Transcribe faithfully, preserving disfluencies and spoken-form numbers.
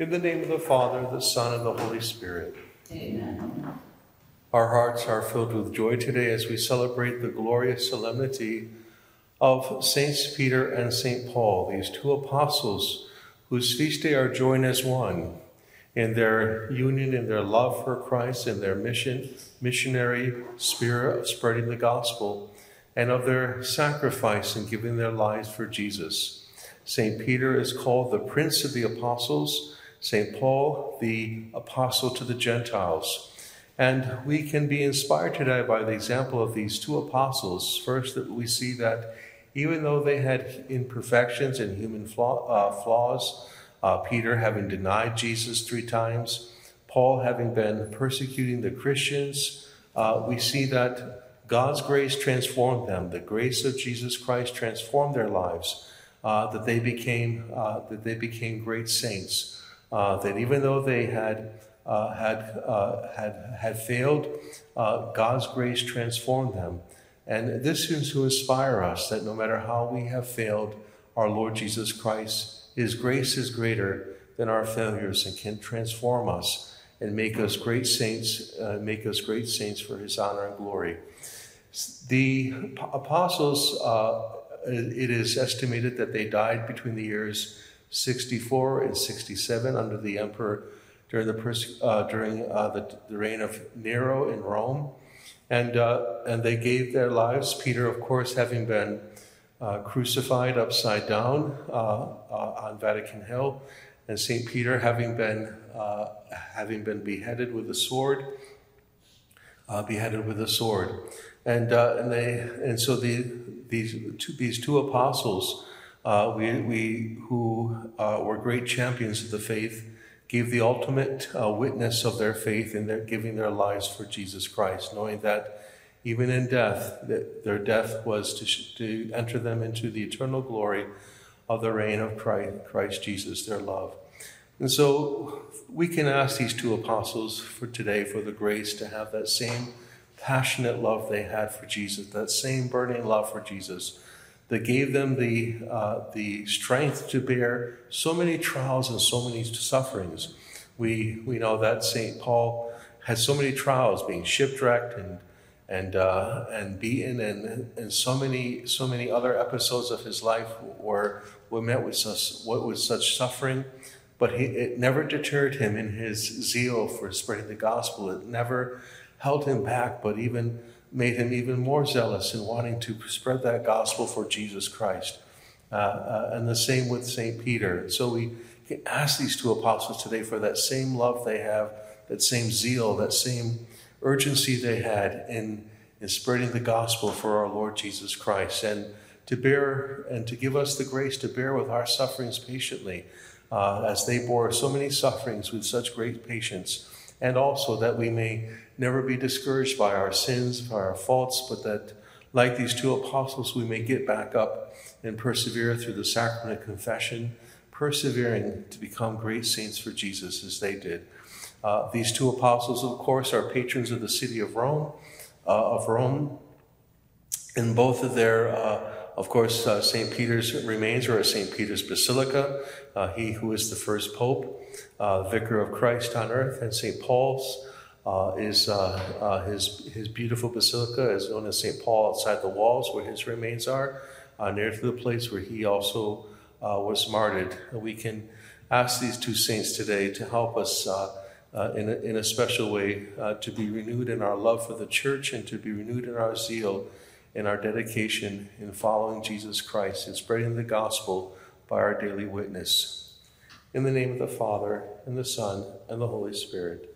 In the name of the Father, the Son, and the Holy Spirit. Amen. Our hearts are filled with joy today as we celebrate the glorious solemnity of Saints Peter and Saint Paul, these two apostles whose feast day are joined as one in their union, in their love for Christ, in their mission, missionary spirit of spreading the gospel, and of their sacrifice in giving their lives for Jesus. Saint Peter is called the Prince of the Apostles, Saint Paul, the Apostle to the Gentiles. And we can be inspired today by the example of these two apostles. First, that we see that even though they had imperfections and human flaw, uh, flaws, uh, Peter having denied Jesus three times, Paul having been persecuting the Christians, uh, we see that God's grace transformed them. The grace of Jesus Christ transformed their lives, uh, that they became uh, that they became great saints. Uh, that even though they had uh, had uh, had had failed, uh, God's grace transformed them. And this is to inspire us that no matter how we have failed our Lord Jesus Christ, His grace is greater than our failures and can transform us and make us great saints, uh, make us great saints for His honor and glory. The apostles, uh, it is estimated that they died between the years sixty-four and sixty-seven under the emperor during the pers- uh, during uh, the, the reign of Nero in Rome, and uh, and they gave their lives. Peter, of course, having been uh, crucified upside down uh, uh, on Vatican Hill, and Saint Peter having been uh, having been beheaded with a sword, uh, beheaded with a sword, and uh, and they and so the these two, these two apostles. Uh, we, we who uh, were great champions of the faith, gave the ultimate uh, witness of their faith in their giving their lives for Jesus Christ, knowing that even in death, that their death was to, to enter them into the eternal glory of the reign of Christ, Christ Jesus, their love. And so we can ask these two apostles for today for the grace to have that same passionate love they had for Jesus, that same burning love for Jesus, that gave them the uh, the strength to bear so many trials and so many sufferings. We we know that Saint Paul had so many trials, being shipwrecked and and uh, and beaten, and and so many so many other episodes of his life were were met with such what was such suffering. But he, it never deterred him in his zeal for spreading the gospel. It never held him back, but even made him even more zealous in wanting to spread that gospel for Jesus Christ. Uh, uh, and the same with Saint Peter. So we can ask these two apostles today for that same love they have, that same zeal, that same urgency they had in, in spreading the gospel for our Lord Jesus Christ, and to bear and to give us the grace to bear with our sufferings patiently, uh, as they bore so many sufferings with such great patience. And also that we may never be discouraged by our sins, by our faults, but that, like these two apostles, we may get back up and persevere through the sacrament of confession, persevering to become great saints for Jesus as they did. Uh, these two apostles, of course, are patrons of the city of Rome, uh, of Rome. In both of their, uh, of course, uh, Saint Peter's remains are at Saint Peter's Basilica, uh, he who is the first pope, uh, vicar of Christ on earth, and Saint Paul's uh, is uh, uh, his his beautiful basilica is known as Saint Paul outside the walls, where his remains are, uh, near to the place where he also uh, was martyred. And we can ask these two saints today to help us uh, uh, in a, in a special way uh, to be renewed in our love for the church, and to be renewed in our zeal, in our dedication in following Jesus Christ and spreading the gospel by our daily witness. In the name of the Father, and the Son, and the Holy Spirit.